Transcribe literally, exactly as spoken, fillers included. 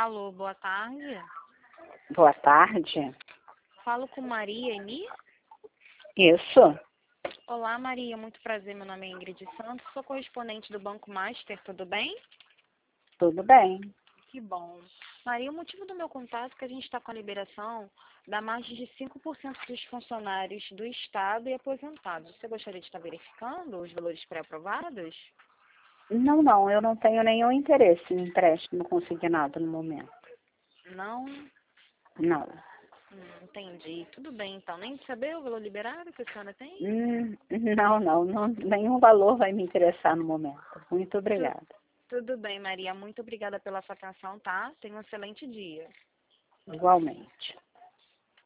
Alô, boa tarde. Boa tarde. Falo com Maria Eni? Isso. Olá, Maria. Muito prazer. Meu nome é Ingrid Santos. Sou correspondente do Banco Master. Tudo bem? Tudo bem. Que bom. Maria, o motivo do meu contato é que a gente está com a liberação da margem de cinco por cento dos funcionários do Estado e aposentados. Você gostaria de estar verificando os valores pré-aprovados? Não, não. Eu não tenho nenhum interesse em empréstimo consignado no momento. Não? Não. Hum, entendi. Tudo bem, então. Nem saber o valor liberado que a senhora tem? Hum, não, não, não. Nenhum valor vai me interessar no momento. Muito obrigada. Tudo bem, Maria. Muito obrigada pela sua atenção, tá? Tenha um excelente dia. Igualmente.